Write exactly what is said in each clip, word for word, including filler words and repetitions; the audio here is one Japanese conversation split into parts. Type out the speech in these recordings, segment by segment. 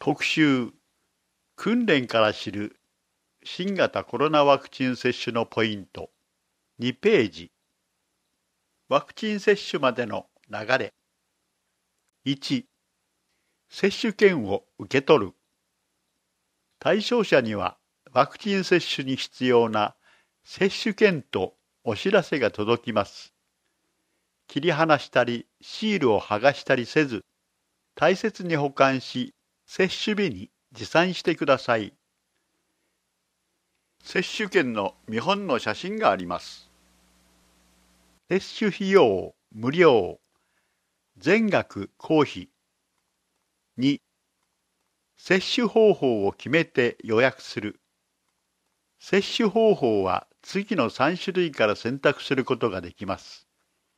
特集、訓練から知る新型コロナワクチン接種のポイント。にページ。ワクチン接種までの流れ。いち、接種券を受け取る。対象者にはワクチン接種に必要な接種券とお知らせが届きます。切り離したりシールを剥がしたりせず、大切に保管し、接種日に持参してください。接種券の見本の写真があります。接種費用無料、全額公費。に、接種方法を決めて予約する。接種方法は次のさん種類から選択することができます。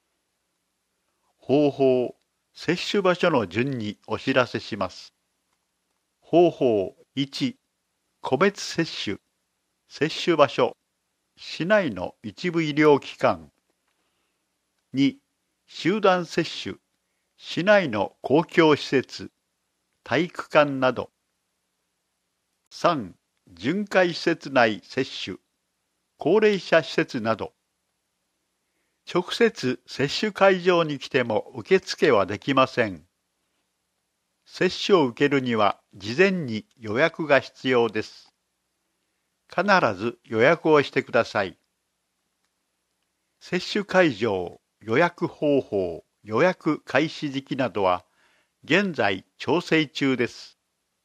方法、接種場所の順にお知らせします。方法いち、個別接種、接種場所、市内の一部医療機関。に、集団接種、市内の公共施設、体育館など。さん、巡回施設内接種、高齢者施設など。直接接種会場に来ても受付はできません。接種を受けるには事前に予約が必要です。必ず予約をしてください。接種会場、予約方法、予約開始時期などは現在調整中です。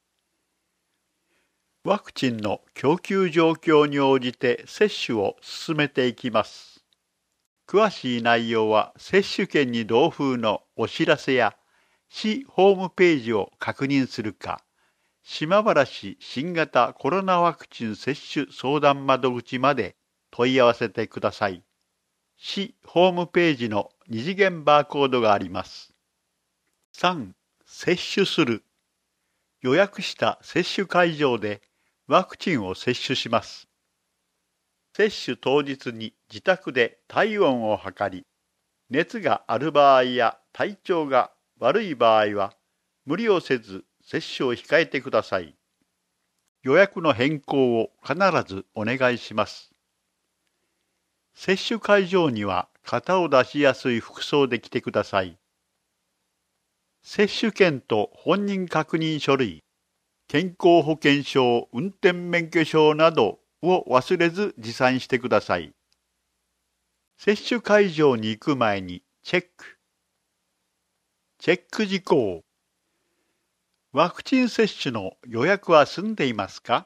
ワクチンの供給状況に応じて接種を進めていきます。詳しい内容は接種券に同封のお知らせや市ホームページを確認するか、島原市新型コロナワクチン接種相談窓口まで問い合わせてください。市ホームページの二次元バーコードがあります。さん、接種する。予約した接種会場でワクチンを接種します。接種当日に自宅で体温を測り、熱がある場合や体調が悪い場合は無理をせず接種を控えてください。予約の変更を必ずお願いします。接種会場には肩を出しやすい服装で来てください。接種券と本人確認書類、健康保険証、運転免許証などを忘れず持参してください。接種会場に行く前にチェック。チェック事項。ワクチン接種の予約は済んでいますか？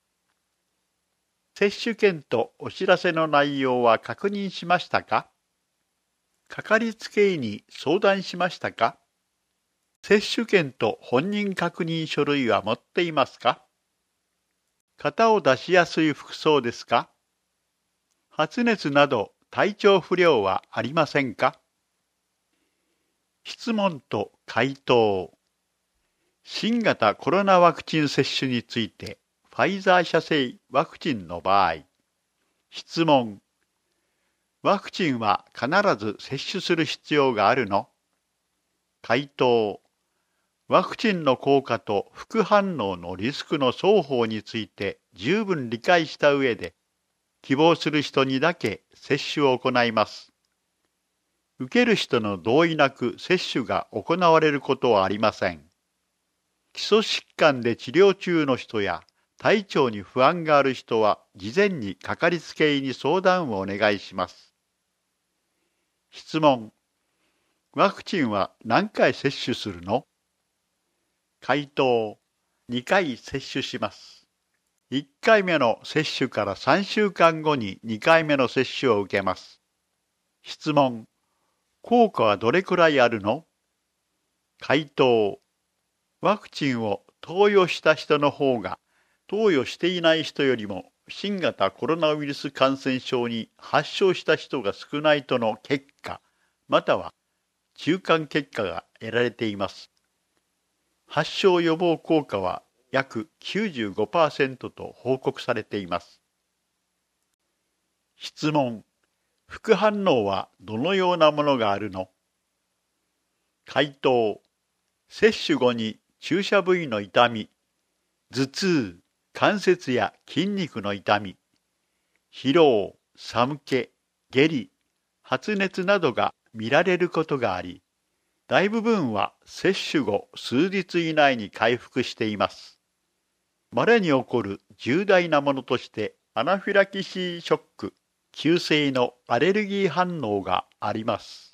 接種券とお知らせの内容は確認しましたか？かかりつけ医に相談しましたか？接種券と本人確認書類は持っていますか？肩を出しやすい服装ですか？発熱など体調不良はありませんか？質問と回答。新型コロナワクチン接種について、ファイザー社製ワクチンの場合。質問。ワクチンは必ず接種する必要があるの？回答。ワクチンの効果と副反応のリスクの双方について十分理解した上で、希望する人にだけ接種を行います。受ける人の同意なく接種が行われることはありません。基礎疾患で治療中の人や体調に不安がある人は事前にかかりつけ医に相談をお願いします。質問。ワクチンは何回接種するの？回答。にかい接種します。いっかいめの接種からさんしゅうかんごににかいめの接種を受けます。質問。効果はどれくらいあるの？回答。ワクチンを投与した人の方が投与していない人よりも新型コロナウイルス感染症に発症した人が少ないとの結果、または中間結果が得られています。発症予防効果は約 きゅうじゅうごパーセント と報告されています。質問。副反応はどのようなものがあるの？回答。接種後に注射部位の痛み、 頭痛、関節や筋肉の痛み、疲労、寒気、下痢、発熱などが見られることがあり、大部分は接種後数日以内に回復しています。稀に起こる重大なものとしてアナフィラキシーショック、急性のアレルギー反応があります。